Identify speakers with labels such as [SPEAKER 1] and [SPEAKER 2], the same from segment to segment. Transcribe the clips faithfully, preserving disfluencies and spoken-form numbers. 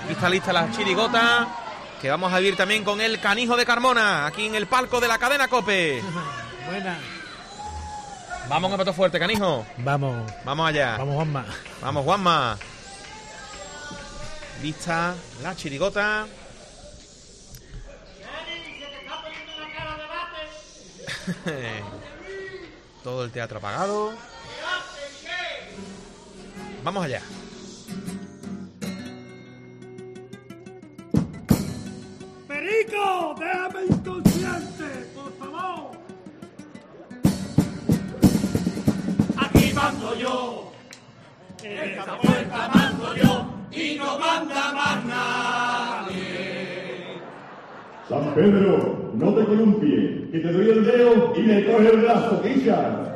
[SPEAKER 1] Aquí está lista la chirigota, que vamos a vivir también con el Canijo de Carmona, aquí en el palco de la cadena COPE.
[SPEAKER 2] Buena.
[SPEAKER 1] Vamos a pato fuerte, Canijo.
[SPEAKER 2] Vamos.
[SPEAKER 1] Vamos allá.
[SPEAKER 2] Vamos, Juanma.
[SPEAKER 1] Vamos, Juanma. Lista la chirigota. Todo el teatro apagado. Vamos allá.
[SPEAKER 3] Perico, déjame inconsciente, por favor. Aquí mando yo, en esta puerta mando yo, y no manda más nadie.
[SPEAKER 4] San Pedro, no te columpies, que te doy el dedo y me coge el brazo, quilla.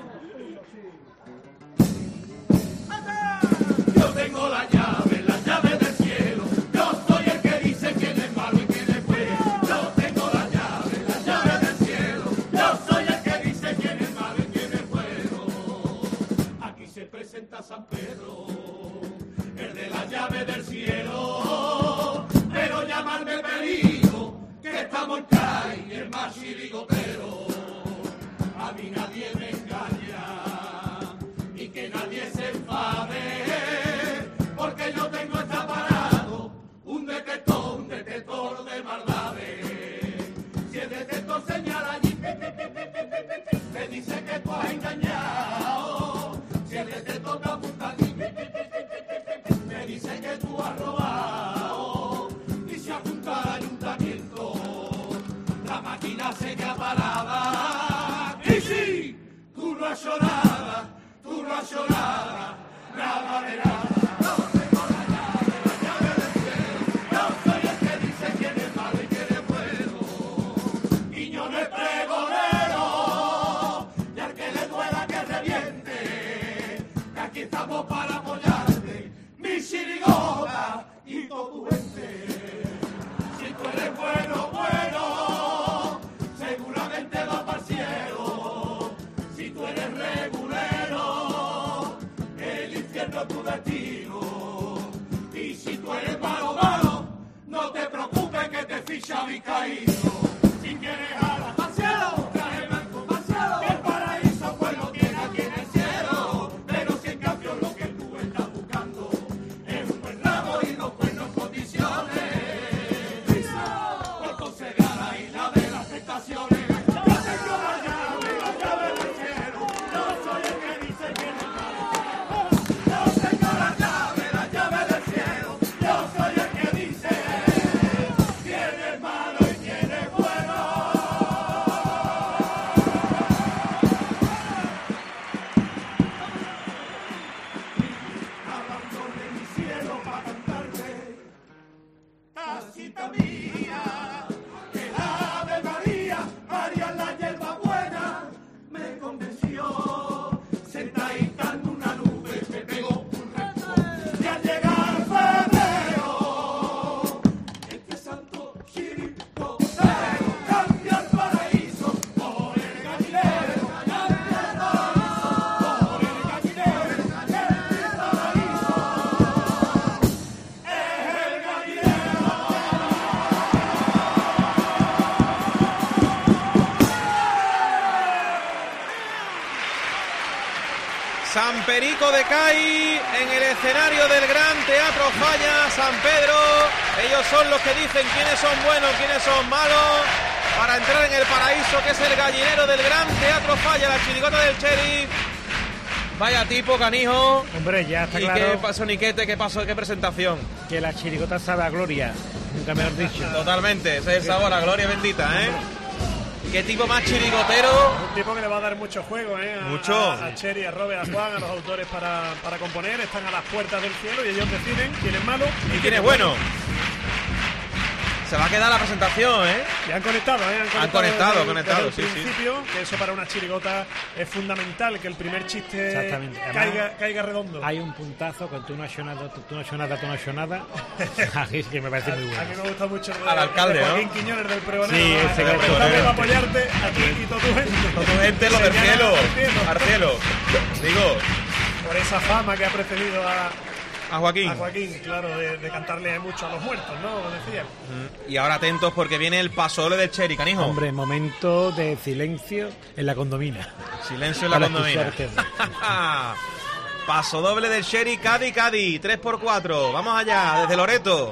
[SPEAKER 3] Yo tengo la llave, la llave del cielo. Yo soy el que dice quién es malo y quién es bueno. Yo tengo la llave, la llave del cielo. Yo soy el que dice quién es malo y quién es bueno. Aquí se presenta San Pedro, el de la llave del cielo. Pero llamarme Perico, que estamos en calle, el más chirigotero. A mí nadie me engaña y que nadie se enfade, porque yo tengo esta parado un detector, un detector de maldades. Si el detector señala allí, pi, pi, pi, pi, pi, pi, pi, me dice que tú has engañado. Si el detector te apunta allí, pi, pi, pi, pi, pi, pi, pi, me dice que tú has robado. Y si apunta al ayuntamiento, la máquina se queda parada. Y si tú no has hecho nada, tú no has hecho nada, nada de nada. No tengo la llave, la llave del cielo. Yo soy el que dice quién es malo y quién es bueno. Y yo no es pregonero, y al que le duela que reviente. Que aquí estamos para apoyarte, mi chirigota y toda tu gente. Si tú eres bueno, bueno, seguramente vas para el cielo. Si tú eres regulero, el infierno es tu destino. Y si tú eres malo, malo, no te preocupes que te ficha Vizcaíno. Si quieres alas para el cielo, traje blanco para el cielo. Que el paraíso pues lo tiene aquí en el cielo. Pero si en cambio lo que tú estás buscando es un buen rabo y dos buenas condiciones, por conseguir la isla de las tentaciones. Yo tengo la llave, la llave del cielo. Yo soy el que dice que no es malo. Yo tengo la llave, la llave del cielo. Yo soy el que dice quién es malo y quién es bueno. Hablando de mi cielo para cantarte, casita mía, que la Ave María, María la hierba buena, me convenció. Sentadita en una nube me pegó un rencor. Y al llegar febrero, este santo chirigotero cambia el paraíso por el gallinero. Cambia el paraíso por el gallinero. El paraíso es el gallinero.
[SPEAKER 1] San Perico de Cai en el escenario del Gran Teatro Falla, San Pedro. Ellos son los que dicen quiénes son buenos, quiénes son malos, para entrar en el paraíso, que es el gallinero del Gran Teatro Falla, la chirigota del Sheriff. Vaya tipo, Canijo.
[SPEAKER 2] Hombre, ya está
[SPEAKER 1] ¿Y
[SPEAKER 2] claro
[SPEAKER 1] qué pasó, Niquete? ¿Qué pasó? ¿Qué presentación?
[SPEAKER 2] que la chirigota sabe a gloria. Nunca me lo has dicho.
[SPEAKER 1] Totalmente, ese es el sabor, la gloria bendita, ¿eh? ¿Qué tipo más chirigotero?
[SPEAKER 5] Un tipo que le va a dar mucho juego, ¿eh? A,
[SPEAKER 1] Mucho.
[SPEAKER 5] A, a Cheri, a Robert, a Juan, a los autores para, para componer. Están a las puertas del cielo y ellos deciden quién es malo
[SPEAKER 1] ¿Y quién es bueno? Se va a quedar la presentación, ¿eh?
[SPEAKER 5] Y han conectado, ¿eh?
[SPEAKER 1] Han conectado,
[SPEAKER 5] desde,
[SPEAKER 1] conectado,
[SPEAKER 5] desde el
[SPEAKER 1] sí, sí.
[SPEAKER 5] principio, que eso para una chirigota es fundamental, que el primer chiste
[SPEAKER 2] Exactamente. Además,
[SPEAKER 5] caiga, caiga redondo.
[SPEAKER 2] Hay un puntazo con tú no has hecho nada, tú no has hecho nada, tú no has hecho nada. Así que me parece muy
[SPEAKER 5] A
[SPEAKER 2] bueno.
[SPEAKER 5] mí me gusta mucho el de,
[SPEAKER 1] Al alcalde,
[SPEAKER 5] el de Joaquín
[SPEAKER 1] ¿no?
[SPEAKER 5] Quiñones del Pregonero.
[SPEAKER 2] Sí,
[SPEAKER 5] ¿no?
[SPEAKER 2] ese que
[SPEAKER 5] El
[SPEAKER 2] es
[SPEAKER 5] pregonero
[SPEAKER 2] todo.
[SPEAKER 5] va a apoyarte aquí y todo tu gente.
[SPEAKER 1] Con tu gente, lo del
[SPEAKER 5] Señala
[SPEAKER 1] cielo.
[SPEAKER 5] al cielo.
[SPEAKER 1] Al cielo. Digo,
[SPEAKER 5] Por esa fama que ha precedido a,
[SPEAKER 1] a Joaquín.
[SPEAKER 5] A Joaquín, claro, de, de cantarle mucho a los muertos, ¿no? Como decía.
[SPEAKER 1] Mm, Y ahora atentos porque viene el pasodoble del Cheri, canijo.
[SPEAKER 2] Hombre, momento de silencio en la condomina.
[SPEAKER 1] Silencio en la
[SPEAKER 2] Para
[SPEAKER 1] condomina.
[SPEAKER 2] escucharte.
[SPEAKER 1] Pasodoble del Cheri, Cádiz, Cádiz, tres por cuatro. Vamos allá, desde Loreto.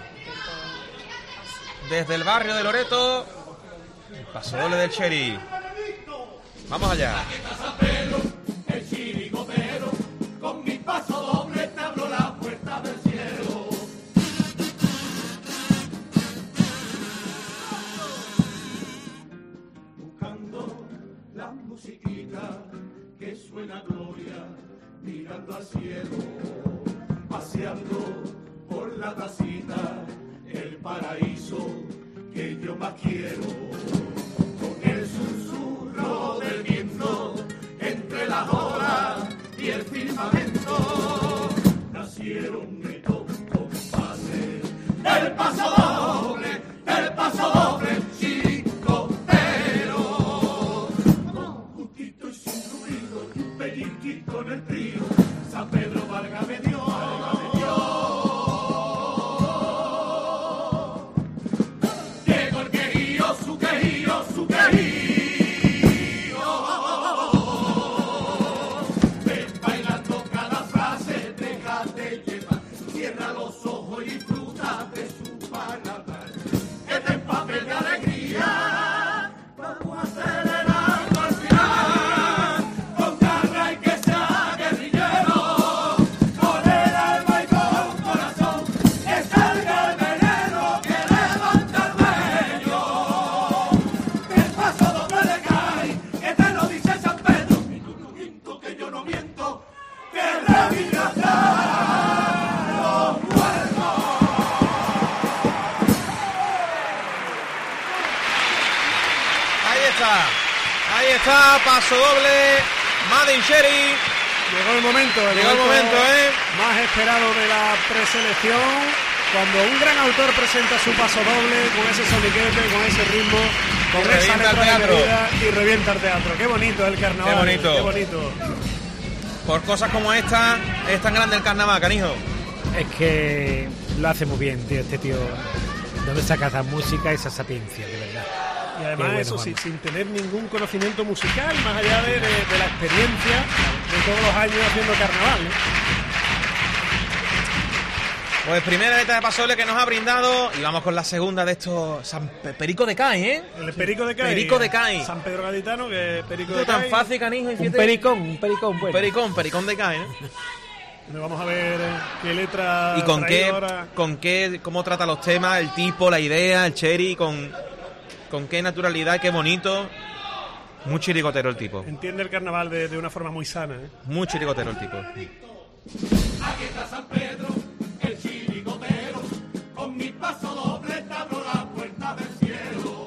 [SPEAKER 1] Desde el barrio de Loreto. El pasodoble del Cheri. Vamos allá.
[SPEAKER 3] El chirigotero, con mi paso doble te abro la puerta del cielo. Buscando la musiquita que suena gloria, mirando al cielo, paseando por la tacita, el paraíso que yo más quiero. Con el susurro del viento entre las olas y el firmamento nacieron estos compases del paso doble, del paso doble chirigotero. Justito y sin ruido y un pellizquito en el trío, San Pedro Vargas me dio, Vargas me dio. Llegó el quejío, su quejío, su quejío.
[SPEAKER 1] Ahí está, paso doble, Made in Cheri.
[SPEAKER 5] Llegó el momento, el
[SPEAKER 1] Llegó el momento, ¿eh?
[SPEAKER 5] más esperado de la preselección. Cuando un gran autor presenta su paso doble, con ese soniquete, con ese ritmo, con
[SPEAKER 1] Y
[SPEAKER 5] esa
[SPEAKER 1] revienta el
[SPEAKER 5] letra
[SPEAKER 1] teatro.
[SPEAKER 5] divertida y revienta el teatro. Qué bonito el carnaval.
[SPEAKER 1] Qué bonito.
[SPEAKER 5] Qué bonito.
[SPEAKER 1] Por cosas como esta, es tan grande el carnaval, canijo.
[SPEAKER 2] Es que lo hace muy bien, tío, este tío. ¿Dónde saca esa música, esa sapiencia, de verdad?
[SPEAKER 5] Y además
[SPEAKER 2] Qué bueno,
[SPEAKER 5] eso sí,
[SPEAKER 2] Juanma.
[SPEAKER 5] sin tener ningún conocimiento musical, más allá de, de- de la experiencia de todos los años haciendo carnaval, ¿eh?
[SPEAKER 1] Pues primera letra de pasodoble que nos ha brindado. Y vamos con la segunda de estos. San Pe- Perico de Cádiz, ¿eh?
[SPEAKER 5] El Perico de Cádiz.
[SPEAKER 1] Perico de Cádiz.
[SPEAKER 5] San Pedro Gaditano, que es Perico
[SPEAKER 1] Esto
[SPEAKER 5] de
[SPEAKER 1] tan
[SPEAKER 5] Cádiz.
[SPEAKER 1] fácil, canijo. y
[SPEAKER 2] Un
[SPEAKER 1] fíjate-
[SPEAKER 2] pericón, un pericón, bueno.
[SPEAKER 1] Pericón, pericón de Cádiz, ¿no?
[SPEAKER 5] Donde vamos a ver eh, qué letra
[SPEAKER 1] Y con
[SPEAKER 5] ha
[SPEAKER 1] qué,
[SPEAKER 5] traído ahora.
[SPEAKER 1] con qué, cómo trata los temas, el tipo, la idea, el Cheri, con, con qué naturalidad, qué bonito. Muy chirigotero el tipo.
[SPEAKER 5] Entiende el carnaval de, de una forma muy sana, ¿eh?
[SPEAKER 1] Muy chirigotero el tipo.
[SPEAKER 3] Aquí está San Pedro, el chirigotero, con mi paso doble te abro la puerta del cielo.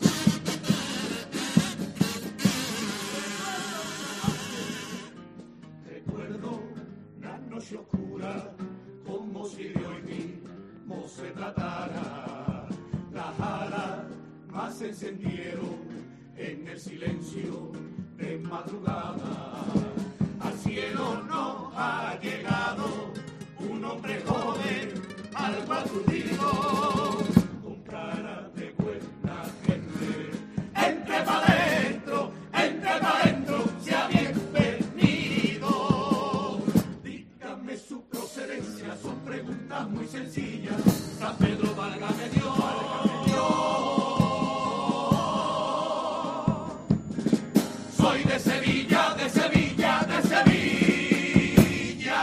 [SPEAKER 3] Recuerdo la noche oscura, como si de hoy mismo se tratara. Las alas más se encendieron en el silencio de madrugada. Al cielo nos ha llegado un hombre joven, algo aturdido, con cara de buena gente. Entre pa' dentro, entre pa' dentro, sea bienvenido. Dígame su procedencia, son preguntas muy sencillas. San Pedro Vargas me dio, Vargas me dio. Soy de Sevilla, de Sevilla, de Sevilla.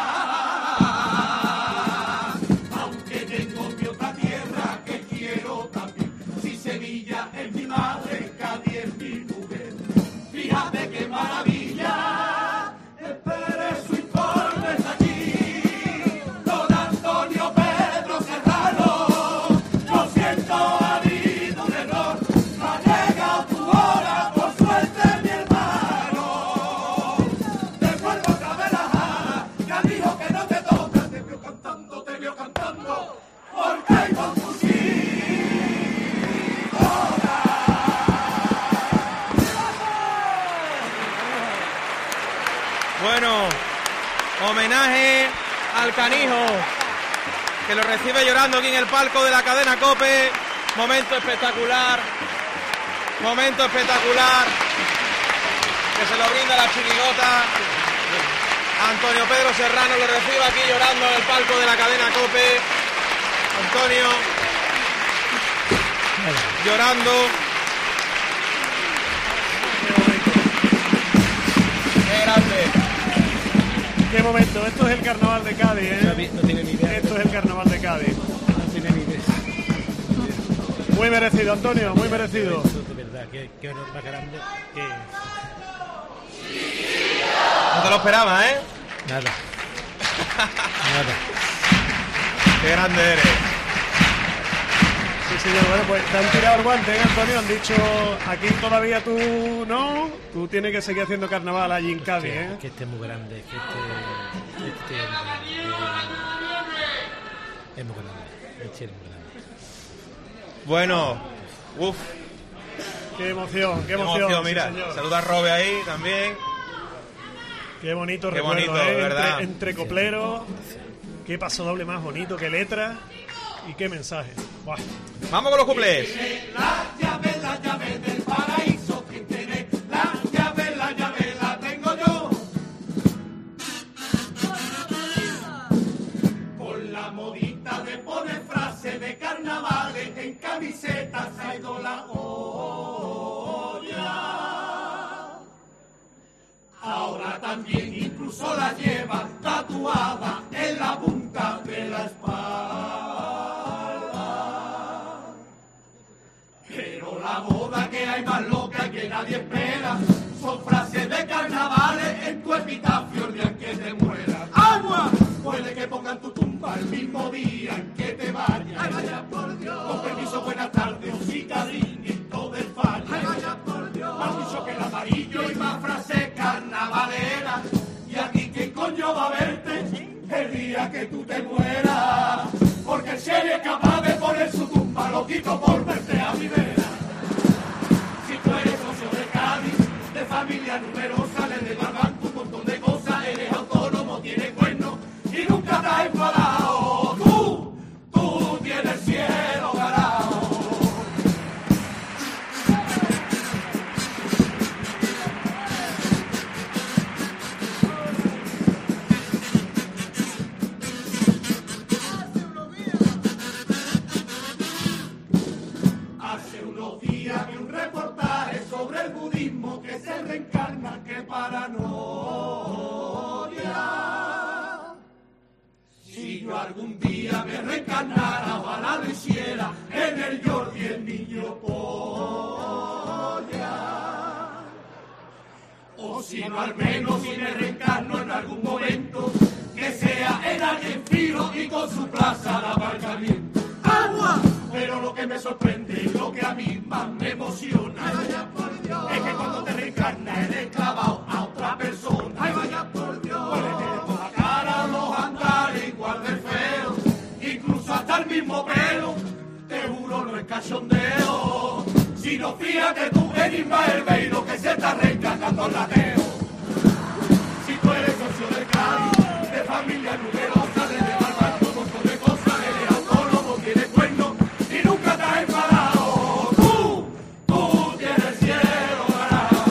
[SPEAKER 3] Aunque tengo mi otra tierra que quiero también. Si Sevilla es mi madre, Cádiz es mi mujer. Fíjate qué maravilla. Espere su informe está aquí. Don Antonio Pedro Serrano. Lo siento, ha habido un error. No ha llegado tu hora, por suerte, mi hermano. Devuelvo otra vez las alas. Ya dijo que no te toca. Te veo cantando, te veo cantando. Porque hay confusión.
[SPEAKER 1] Bueno, homenaje al canijo que lo recibe llorando aquí en el palco de la cadena COPE. Momento espectacular, momento espectacular, que se lo brinda la chirigota. Antonio Pedro Serrano lo recibe aquí llorando en el palco de la cadena COPE. Antonio llorando. Qué grande.
[SPEAKER 5] Qué momento. Esto es el carnaval de Cádiz, ¿eh?
[SPEAKER 2] No tiene ni idea.
[SPEAKER 5] Esto es el carnaval de Cádiz.
[SPEAKER 2] No tiene ni idea.
[SPEAKER 5] Muy merecido, Antonio, muy merecido.
[SPEAKER 2] De verdad, qué, qué honor más grande. Que...
[SPEAKER 1] No te lo esperaba, ¿eh?
[SPEAKER 2] Nada. Nada.
[SPEAKER 1] Qué grande eres.
[SPEAKER 5] Sí, señor. Bueno, pues te han tirado el guante, ¿eh, Antonio? Han dicho, aquí todavía tú no, tú tienes que seguir haciendo carnaval allí en Cádiz,
[SPEAKER 2] que,
[SPEAKER 5] ¿eh?
[SPEAKER 2] que este es muy grande, que este, este es muy grande. Es muy grande. Este es muy grande.
[SPEAKER 1] Bueno, uff,
[SPEAKER 5] Qué emoción, qué
[SPEAKER 1] qué
[SPEAKER 5] emoción.
[SPEAKER 1] emoción,
[SPEAKER 5] sí,
[SPEAKER 1] mira.
[SPEAKER 5] señor.
[SPEAKER 1] Saluda a Robe ahí también.
[SPEAKER 5] Qué bonito
[SPEAKER 1] Qué
[SPEAKER 5] recuerdo,
[SPEAKER 1] bonito,
[SPEAKER 5] ¿eh?
[SPEAKER 1] ¿verdad?
[SPEAKER 5] Entre, entre copleros, qué paso doble más bonito, qué letra y qué mensaje. Buah.
[SPEAKER 1] Vamos con los cuplés.
[SPEAKER 3] La llave, la llave del paraíso, quien tiene la llave, la llave la tengo yo. Con la modita de poner frase de carnavales en camisetas ha ido la olla. Ahora también incluso la lleva tatuada en la punta de la espalda. Pero la boda que hay más loca que nadie espera son frases de carnavales en tu epitafio el día en que te mueras. ¡Agua! Puede que pongan tu tumba el mismo día en que te vayas. ¡Ay, vaya por Dios! Con permiso, buenas tardes, osicadriñito del fallo. ¡Ay, vaya por Dios! Más dicho que el amarillo y más frases carnavaleras. Y a ti, ¿quién coño va a verte el día que tú te mueras? Porque el serie es capaz de poner su tumba loquito por verte a mi vera. Si tú eres socio de Cádiz, de familia numerosa, le debo al banco un montón de cosas, eres autónomo, tienes cuernos y nunca te has enfadado. Tú, tú tienes el cielo ganado. Hace unos días vi un reportaje sobre el budismo que se reencarna, que paranoia. Si yo algún día me reencarnara, ojalá lo hiciera en el Jordi el niño polla. O si no, al menos si me reencarno en algún momento, que sea en alguien fino y con su plaza de aparcamiento. ¡Agua! Pero lo que me sorprende y lo que a mí más me emociona, ay, vaya por Dios, es que cuando te reencarnas eres clavado a otra persona. ¡Ay, vaya por Dios! Puede tener toda la cara, los andares igual de feos, incluso hasta el mismo pelo. Te juro, no es cachondeo, sino fíjate tú en Ismael Beiro que se está reencarnando en lateo. Si tú eres socio del Cádiz, de familia numerosa, de debarbar un montón de cosas, eres autónomo, tienes cuernos y nunca te has enfadado. Tú, tú tienes el cielo ganado.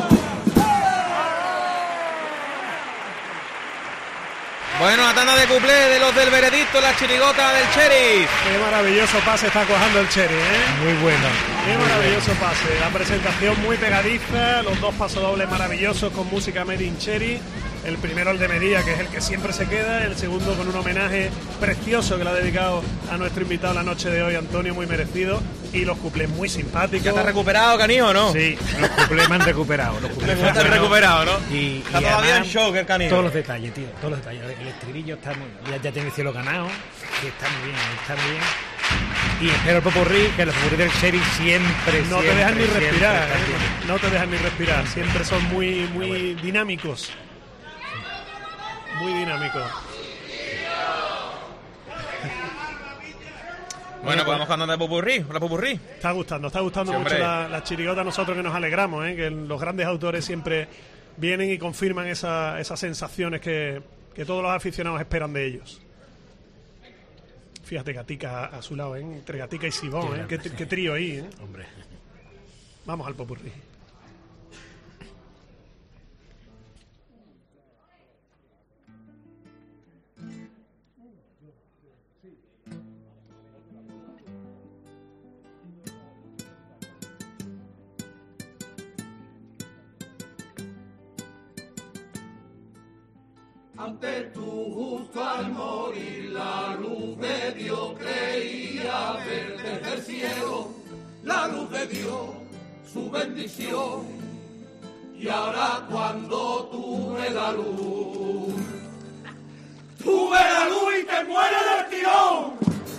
[SPEAKER 1] Bueno, la tanda de cuplé de los del veredicto, la chirigota del Sheriff.
[SPEAKER 5] Qué maravilloso pase está cuajando el Cherry, ¿eh?
[SPEAKER 2] Muy bueno.
[SPEAKER 5] Qué maravilloso pase. La presentación muy pegadiza, los dos pasodobles maravillosos con música Made in Cherry. El primero el de Medía, que es el que siempre se queda. El segundo con un homenaje precioso que le ha dedicado a nuestro invitado la noche de hoy, Antonio, muy merecido. Y los cuplés muy simpáticos.
[SPEAKER 1] ¿Ya está recuperado, Canijo, no?
[SPEAKER 2] Sí, los cuplés me han recuperado. Los cuplés
[SPEAKER 1] Ya está
[SPEAKER 2] fueron-
[SPEAKER 1] recuperado, ¿no?
[SPEAKER 2] Y,
[SPEAKER 1] Está
[SPEAKER 2] y
[SPEAKER 1] todavía
[SPEAKER 2] además,
[SPEAKER 1] en shock el Canijo.
[SPEAKER 2] Todos los detalles, tío, todos los detalles. El estribillo está muy, ya, ya tiene el cielo ganado, que está muy bien, está muy bien. Y espero el popurrí, que los popurrí del Sheriff siempre,
[SPEAKER 5] No te
[SPEAKER 2] siempre,
[SPEAKER 5] dejan ni
[SPEAKER 2] siempre
[SPEAKER 5] respirar,
[SPEAKER 2] están
[SPEAKER 5] ¿eh?
[SPEAKER 2] bien.
[SPEAKER 5] No te dejan ni respirar. Siempre son muy, muy dinámicos. Muy dinámicos.
[SPEAKER 1] Bueno, pues vamos con la de popurrí, la popurrí.
[SPEAKER 5] Está gustando, está gustando
[SPEAKER 1] Sí,
[SPEAKER 5] mucho
[SPEAKER 1] hombre.
[SPEAKER 5] la, la chirigota. Nosotros que nos alegramos, ¿eh? Que los grandes autores siempre vienen y confirman esa, esas sensaciones que, que todos los aficionados esperan de ellos. Fíjate, Gatica a su lado, ¿eh? Entre Gatica y Sibón, ¿eh? Qué, qué trío ahí, ¿eh?
[SPEAKER 2] Hombre.
[SPEAKER 5] Vamos al popurrí.
[SPEAKER 3] Ante tú justo al morir la luz de Dios creía ver desde el cielo la luz de Dios, su bendición. Y ahora cuando tuve la luz, tuve la luz y te mueres del tirón.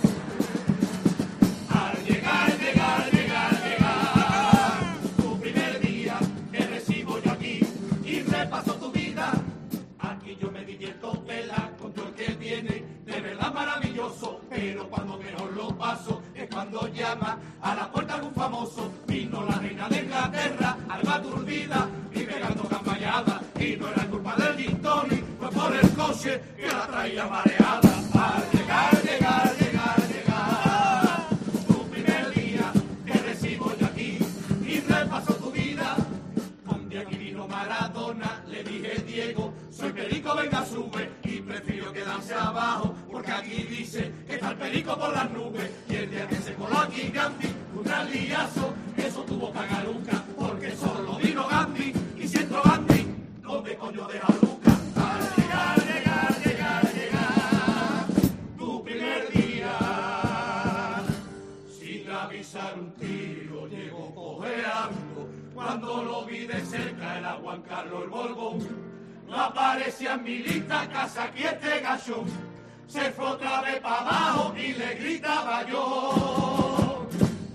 [SPEAKER 3] Al llegar, llegar, llegar, llegar, tu primer día que recibo yo aquí y repaso tu vida. Aquí yo me divierto, vela, con todo el que viene, de verdad maravilloso, pero cuando mejor lo paso es cuando llama a la puerta algún famoso. Vino la reina de Inglaterra, alba turbida y pegando campañada, y no era culpa del gin tonic, fue por el coche que la traía mareada. Al llegar, llegar, llegar, llegar, tu primer día que recibo yo aquí y repaso tu vida. Un día aquí vino Maradona, le dije Diego, soy perico, venga sube, y prefiero quedarse abajo, porque aquí dice que está el perico por las nubes. Y el día que se coló aquí Gandhi, un gran liazo, eso tuvo que haga nunca, porque solo vino Gandhi, y si entró Gandhi, ¿dónde coño deja Luca? Al llegar, llegar, llegar, llegar, tu primer día, sin avisar un tiro, llegó cojeando, cuando lo vi de cerca era Juan Carlos el Borbón. No aparecía en mi lista, casa aquí este gachón. Se fue otra vez para abajo y le gritaba yo: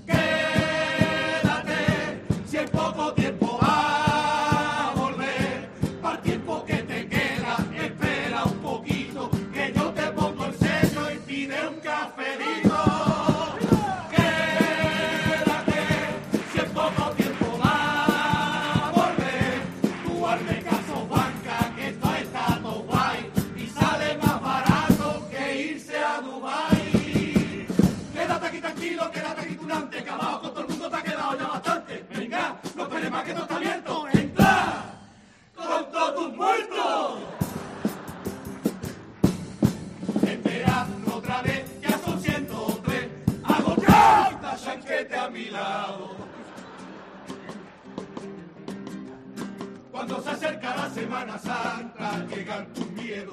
[SPEAKER 3] quédate, si en poco tiempo va a volver. Para el tiempo que te queda, espera un poquito, que yo te pongo el sello y pide un cafelito. Quédate, si en poco tiempo va a volver. Tú hazme caso, banca, que esto está todo guay y sale más barato que irse a Dubái. Quédate aquí tranquilo, quédate aquí tunante, que abajo con todo el mundo te ha quedado ya bastante. Venga, no esperes más que esto está abierto. ¡Entra! ¡Con todos tus muertos! Esperando otra vez, ya son ciento tres. ¡Hago ya! ¡Chanquete a mi lado! Cuando se acerca la Semana Santa, llegan tus miedos.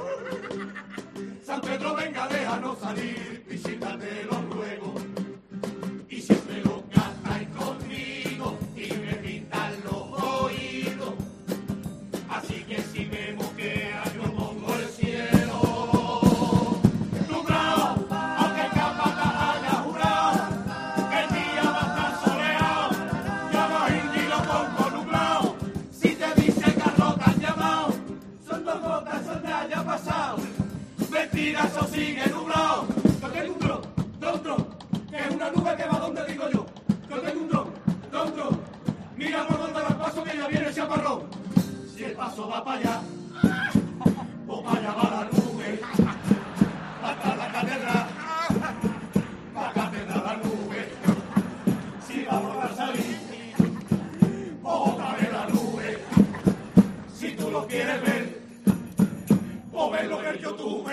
[SPEAKER 3] San Pedro, venga, déjanos salir, visítate los ruegos. Y siempre lo cantáis conmigo y me pintan los oídos. Así que si me moquea, yo pongo el cielo nublado, aunque el capataz haya jurado que el día va a estar soleado. Yo a los indios lo pongo nublado. Si te dice Carlos te han llamado, son dos gotas, son de haya pasado. Mentira, eso sigue nublado. Yo tengo un dron, dron, dron, que es una nube que va donde digo yo. Yo tengo un dron, dron, dron. Mira por donde va el paso que ya viene ese amarrón. Si el paso va para allá, o para allá va la nube. Hasta la catedral, la catedral la nube. Si va a volver a salir, otra vez la nube. Si tú lo quieres ver, o verlo en el YouTube.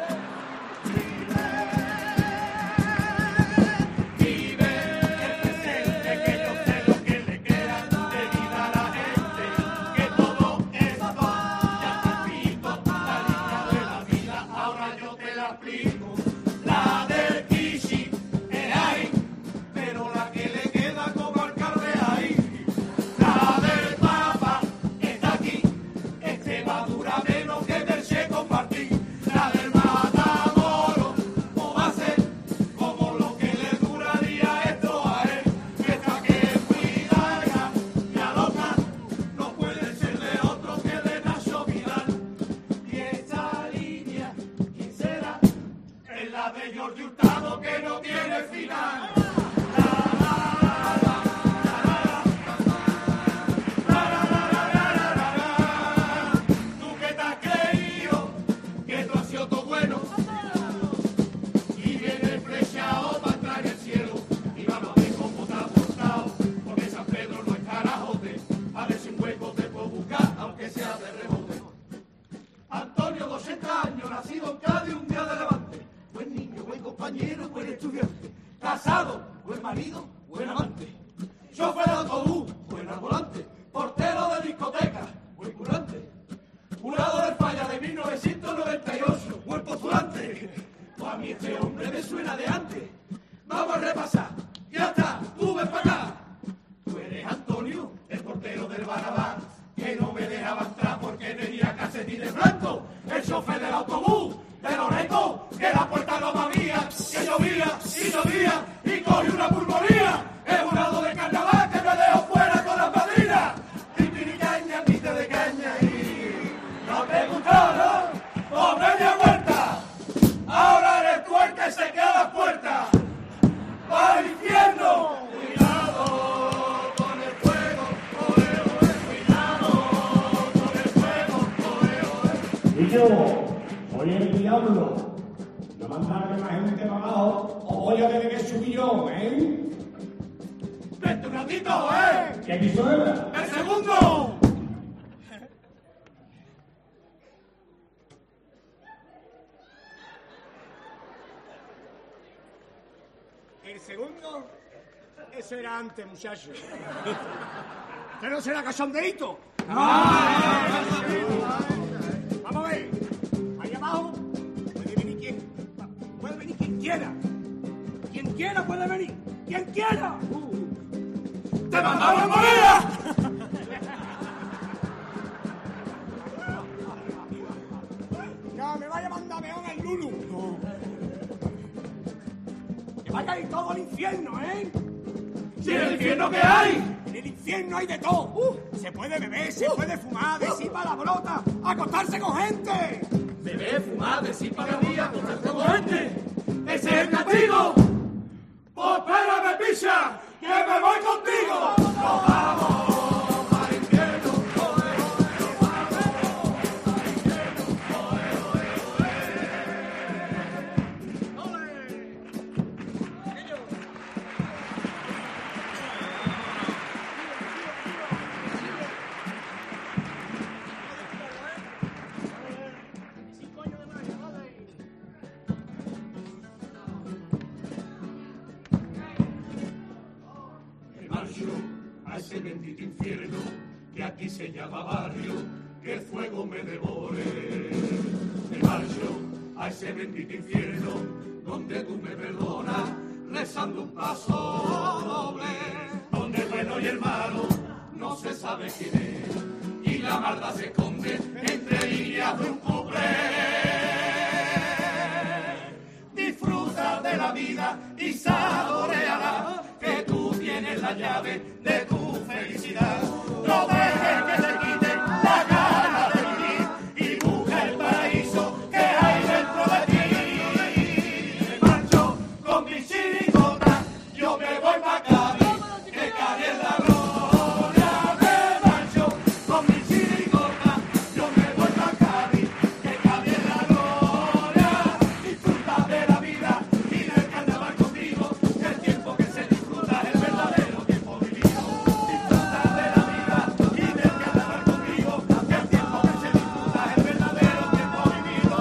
[SPEAKER 3] Vive el presente, que yo sé lo que le queda de vida a la gente, que todo es paz. estudiante, casado, buen marido, buen amante, chofer de autobús, buen al volante, portero de discoteca, buen curante, jurado del falla de mil novecientos noventa y ocho, buen postulante. Pues a mí este hombre me suena de antes. Vamos a repasar. Ya está, tú ven para acá. Tú eres Antonio, el portero del Barabás, que no me dejaba entrar porque tenía calcetines blancos. El chofer del autobús, de Loreto, que la puerta no me abría, que llovía y llovía y cogí una pulmonía. El jurado de carnaval que me dejó fuera con las madrinas. Titiricaña, piste de caña y no te gustó, ¿no? ¡Por media vuelta! Ahora eres tú el que se queda a la puerta. ¡Para el infierno! ¡Cuidado con el fuego! ¡Oe, oe! ¡Cuidado con el fuego! ¡Oe, oe!
[SPEAKER 4] Y yo, soy el diablo. No mandarme más gente para abajo o voy a tener que subir yo, ¿eh?
[SPEAKER 3] ¡Vente un ratito, eh!
[SPEAKER 4] ¿Qué quiso era?
[SPEAKER 3] ¡El segundo!
[SPEAKER 6] El segundo, eso era antes, muchacho. ¿Usted no será cachondeíto? Vamos a ver. Ahí abajo puede venir quien, puede venir quien quiera. Quien quiera puede venir. Quien quiera. Uh.
[SPEAKER 3] ¡Te mandamos en moneda!
[SPEAKER 6] No, me vaya a mandar peón el Lulu. No. Que vaya a ir todo al infierno, ¿eh?
[SPEAKER 3] ¡Si en el infierno que hay!
[SPEAKER 6] En el infierno hay de todo. Uh, se puede beber, se uh, puede fumar, decir palabrotas, acostarse con gente.
[SPEAKER 3] Beber, fumar, decir palabrotas, acostarse con gente. ¡Ese es el castigo! ¡Pues espérame, picha! ¡Que me voy contigo! ¡Nos vamos al infierno! ¡Oe, oe! ¡Nos vamos al infierno! ¡Oe, oe, oe! A ese bendito infierno que aquí se llama barrio, que el fuego me devore. Me marcho a ese bendito infierno donde tú me perdonas, rezando un paso doble, donde el bueno y el malo no se sabe quién es, y la maldad se esconde entre líneas de un cuplé. Disfruta de la vida y saboreará que tú tienes la llave de tu felicidad. No dejes que te quiten la gana de vivir y busca el paraíso que hay dentro de ti. Me marcho con mi chirigota, yo me voy pa' Cádiz, que Cádiz es la gloria. Me marcho con mi chirigota, yo me voy pa' Cádiz, que Cádiz es la gloria. Disfruta de la vida y del carnaval contigo, el tiempo que se disfruta es el verdadero tiempo vivido. Disfruta de la vida y del carnaval contigo, el tiempo que se disfruta es el verdadero tiempo vivido.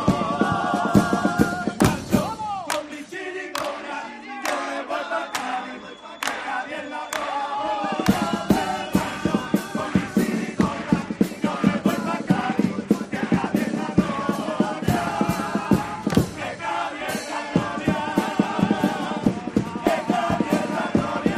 [SPEAKER 3] Me marcho con mi chirigona, yo me voy pa' Cádiz, que Cádiz es la gloria. Me marcho con mi chirigona, yo me voy pa' Cádiz, que Cádiz es la gloria. Que Cádiz es la gloria. Que Cádiz es la gloria.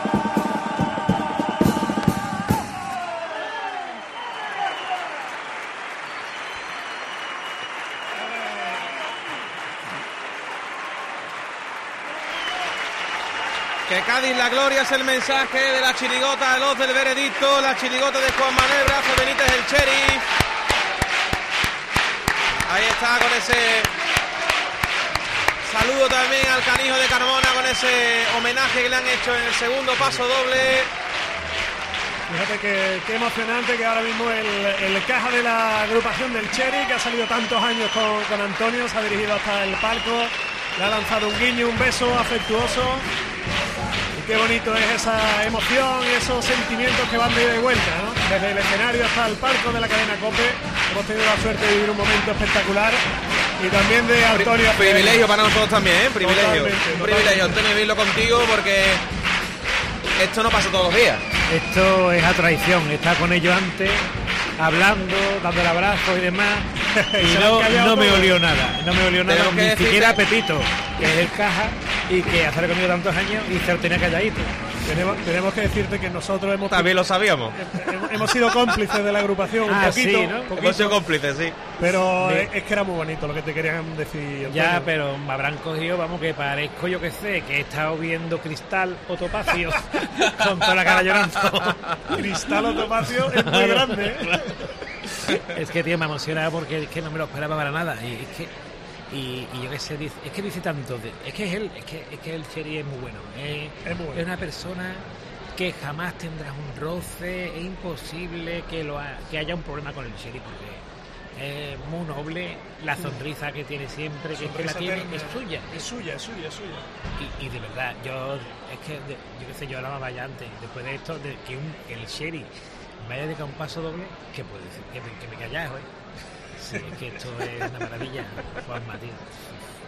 [SPEAKER 1] Que Cádiz la gloria es el mensaje de la chirigota, los del veredicto, la chirigota de Juan Manuel Brazo Benítez, el sheriff. Ahí está con ese saludo también al canijo de Carmona, con ese homenaje que le han hecho en el segundo paso doble.
[SPEAKER 5] Fíjate que, qué emocionante que ahora mismo el, el caja de la agrupación del Cherry, que ha salido tantos años con, con Antonio, se ha dirigido hasta el palco, le ha lanzado un guiño, un beso afectuoso. Y qué bonito es esa emoción y esos sentimientos que van de ida y vuelta, ¿no? Desde el escenario hasta el palco de la cadena COPE hemos tenido la suerte de vivir un momento espectacular Y también de Antonio.
[SPEAKER 1] Pri- privilegio para nosotros también, ¿eh? Privilegio.
[SPEAKER 5] Totalmente,
[SPEAKER 1] Un
[SPEAKER 5] totalmente.
[SPEAKER 1] privilegio, Antonio, vivirlo contigo porque esto no pasa todos los días.
[SPEAKER 2] Esto es a traición, está con ellos antes, hablando, dándole abrazos y demás, y
[SPEAKER 5] Se lo
[SPEAKER 2] no,
[SPEAKER 5] han callado
[SPEAKER 2] no me
[SPEAKER 5] todo.
[SPEAKER 2] olió nada, no me olió nada,
[SPEAKER 1] Tenemos que
[SPEAKER 2] ni
[SPEAKER 1] decirte-
[SPEAKER 2] siquiera a Pepito, que es el caja, y que hace conmigo tantos años y se lo tenía calladito.
[SPEAKER 5] Tenemos, tenemos que decirte que nosotros hemos,
[SPEAKER 1] También lo sabíamos.
[SPEAKER 5] hemos, hemos sido cómplices de la agrupación un
[SPEAKER 2] Ah,
[SPEAKER 5] poquito,
[SPEAKER 2] sí, ¿no?
[SPEAKER 5] poquito,
[SPEAKER 1] Hemos sido cómplices, sí.
[SPEAKER 5] pero
[SPEAKER 2] Sí.
[SPEAKER 5] es, es que era muy bonito lo que te querían decir.
[SPEAKER 2] Ya,
[SPEAKER 5] Antonio.
[SPEAKER 2] pero me habrán cogido, vamos, que parezco, yo que sé, que he estado viendo Cristal o Topacio con toda la cara llorando.
[SPEAKER 5] Cristal o Topacio es muy
[SPEAKER 2] Claro.
[SPEAKER 5] grande, ¿eh?
[SPEAKER 2] Es que, tío, me emociona porque es que no me lo esperaba para nada. Y es que, y, y yo qué sé, dice- es que dice tanto. De, es que es él, es que, es que el Cheri es muy bueno. Es,
[SPEAKER 5] Es muy bueno.
[SPEAKER 2] es una persona que jamás tendrás un roce. Es imposible que, lo ha- que haya un problema con el Cheri porque es muy noble. La sonrisa que tiene siempre, que, es que la
[SPEAKER 5] Sonrisa
[SPEAKER 2] tiene,
[SPEAKER 5] eterna.
[SPEAKER 2] es suya.
[SPEAKER 5] Es suya, es suya, es suya.
[SPEAKER 2] Y, y de verdad, yo es que de- yo qué sé, yo hablaba ya antes, después de esto, de que un, el Sherry me haya dedicado un paso doble, ¿qué puedo decir? Que me, que me calláis, ¿eh? Sí, es que esto es una maravilla, Juanma, tío.